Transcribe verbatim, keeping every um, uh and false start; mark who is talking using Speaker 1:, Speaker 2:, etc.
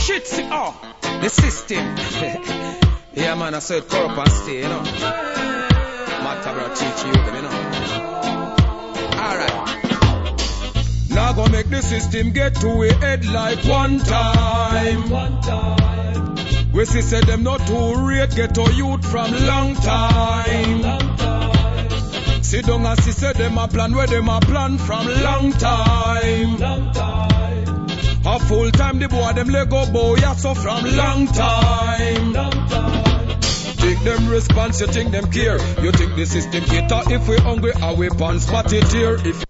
Speaker 1: shit, see, oh, the system. Yeah, man, I said corrupt and stay, you know. Matter bro, teach you them, you know. Alright. Now go make the system get to a head like one time. One time. We see say them not too rate, get to youth from long time. Long time. Sit down and see say them a plan where them a plan from long time. Long time. A full time the boy them Lego boy yeah, so from long time. Long time. Think them response, you think them care. You think the system cater if we hungry or we pants spot it here. If